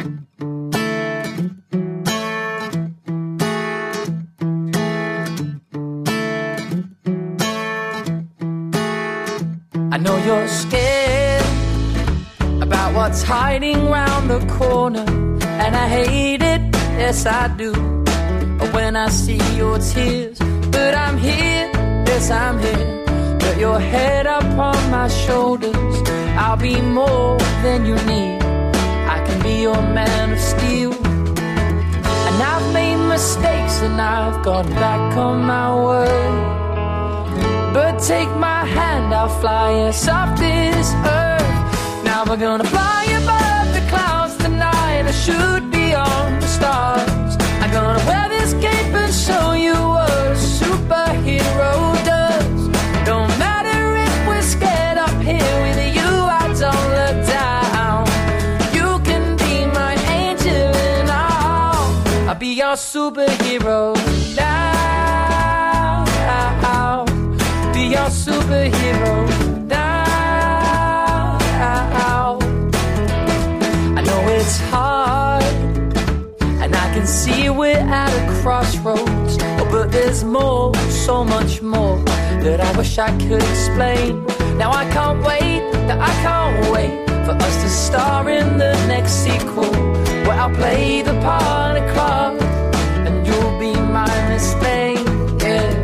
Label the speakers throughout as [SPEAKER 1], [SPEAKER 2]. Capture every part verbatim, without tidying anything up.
[SPEAKER 1] I know you're scared about what's hiding round the corner, and I hate it, yes I do, when I see your tears. But I'm here, yes I'm here, put your head up on my shoulders. I'll be more than you need, I can be your man of steel. And I've made mistakes and I've gone back on my word, but take my hand, I'll fly us off this earth. Now we're gonna fly above the clouds tonight, or shoot beyond the stars. I'm gonna wear this cape and show you what a superhero does. Don't matter if we're scared up here, with you I don't look down. You can be my angel and I'll, I'll be your superhero now. Be your superhero now. I know it's hard, and I can see we're at a crossroads, oh, but there's more, so much more, that I wish I could explain. Now I can't wait, that I can't wait for us to star in the next sequel, where I'll play the part of Clark and you'll be my Miss Lane. Yeah,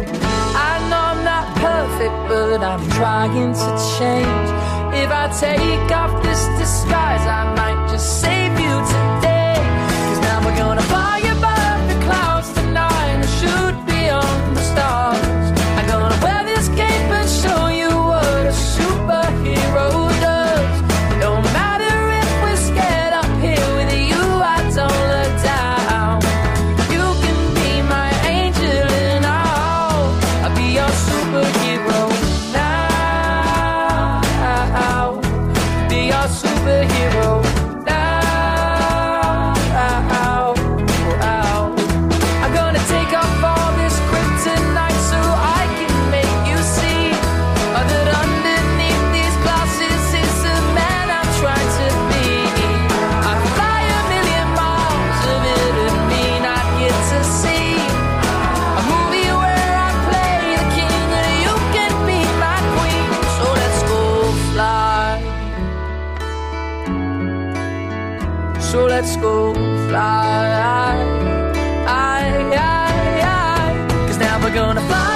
[SPEAKER 1] but I'm trying to change. If I take off this disguise, I might just save you today. Cause now we're gonna fly above the clouds tonight, and shoot beyond the stars. I'm gonna wear this cape and show you what a superhero does. Don't matter if we're scared up here, with you I don't look down. You can be my angel and I'll, I'll be your superhero. Superhero now. I'm gonna take off all this kryptonite so I can make you see that underneath these glasses is the man I'm trying to be. I fly a million miles, of it and mean I get to see a movie where I play the king and you can be my queen. So let's go fly. So let's go fly, I, I, I, I. Cause now we're gonna fly